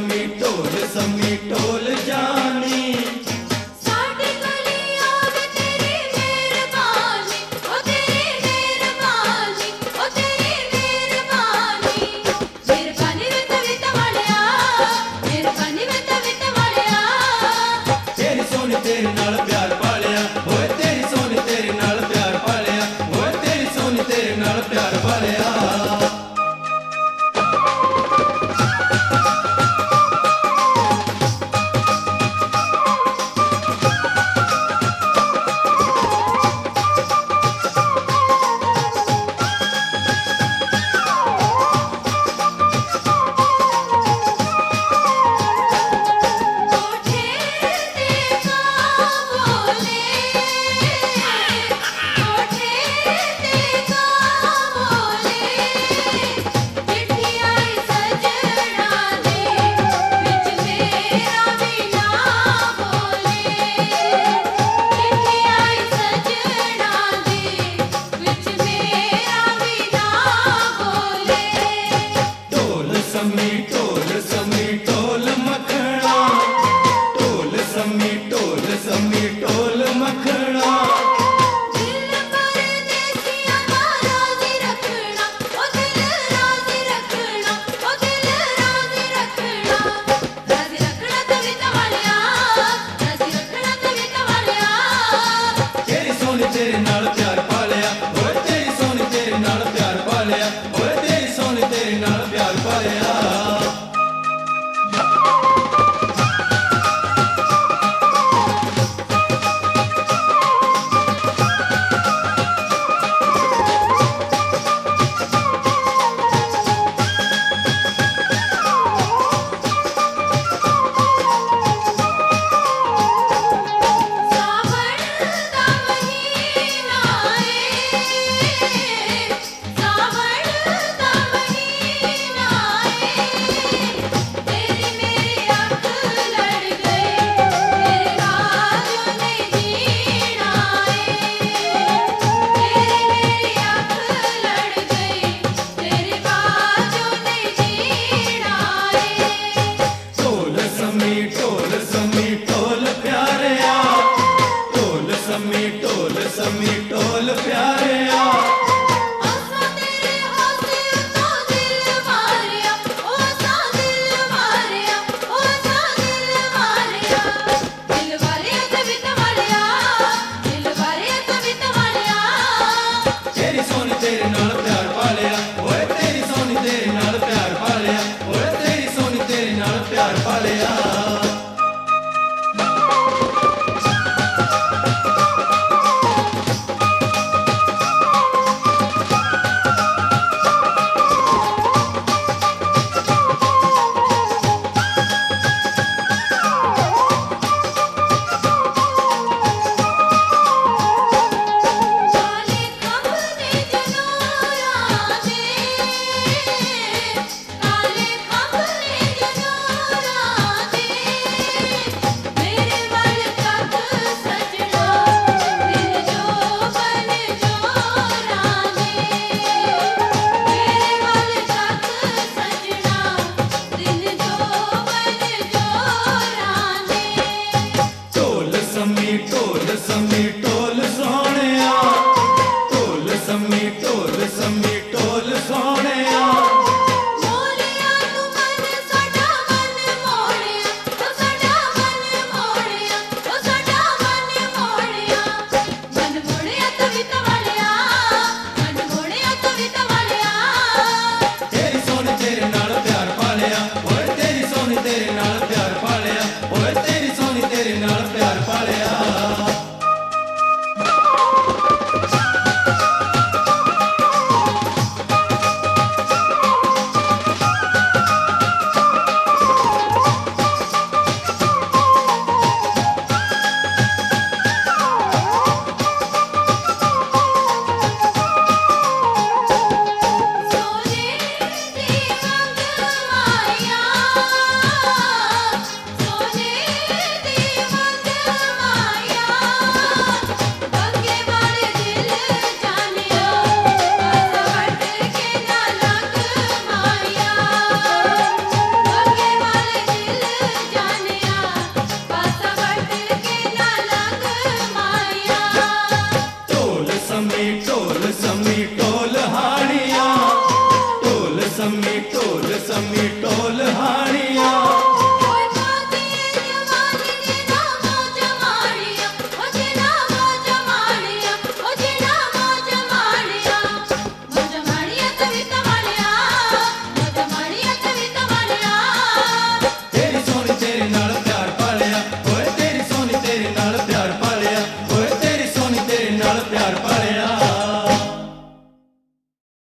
सम्मी toll जानी साड़ी गलियों में तेरी मेहरबानी, ओ तेरी मेहरबानी, ओ तेरी मेहरबानी। मेहरबानी वे तवित वालिया, मेहरबानी वे तवित वालिया। तेरी सोनी तेरे नाल प्यार पालिया, ओए तेरी सोनी तेरे नाल प्यार पालिया, ओए तेरी सोनी तेरे नाल प्यार पालिया। सम्मी टोल मखना सम्मी टोल मखना दिल परदेसिया दा राज़ी रखना, ओ दिल राज़ी रखना, ओ दिल राज़ी रखना। राज़ी रखना तवित वालिया, राज़ी रखना तवित वालिया। तेरी सोनी तेरे नाल प्यार पालिया, ओए तेरी सोनी तेरे नाल प्यार पालिया, ओए तेरी सोनी तेरे नाल प्यार पालिया। सावन दा महीना ए, सावन दा महीना ए। तेरी मेरी आँख लड़ गई, तेरे राजों ने जीना ए। तेरी मेरी आँख लड़ गई, तेरे बाजों ने जीना ए। सम्मी टोल प्यारिया, सम्मी टोल प्यारिया। आसा तेरे हाथे तो दिल मारिया, ओ सा दिल मारिया, ओ सा दिल मारिया। दिल वालिया तवित वालिया, दिल वालिया तवित वालिया। तेरी सोनी तेरे नाल प्यार पालिया, ओए तेरी सोनी तेरे नाल प्यार पालिया, ओए तेरी सोनी तेरे नाल प्यार पालिया। काले खंभे जनोरा दे, काले खंभे जनोरा दे। मेरे वल तक सजना, दिल जो बन जोरा दे। मेरे वल तक सजना, दिल जो बन जोरा दे। सम्मी टोल सोहणिया, सम्मी टोल सोहणिया। मोलिया तू मन साडा मन मोड़िया, ओ साडा मन मोड़िया, ओ साडा मन मोड़िया। मन मोड़िया तवित वालिया, मन मोड़िया तवित वालिया। तेरी सोनी तेरे नाल प्यार पालिया, ओए तेरी सोनी तेरे नाल प्यार पालिया, ओए तेरी सोनी तेरे नाल प्यार पालिया। सोने दी मंगवाइया, ਸੰਮੀ ਢੋਲ ਹਾਣ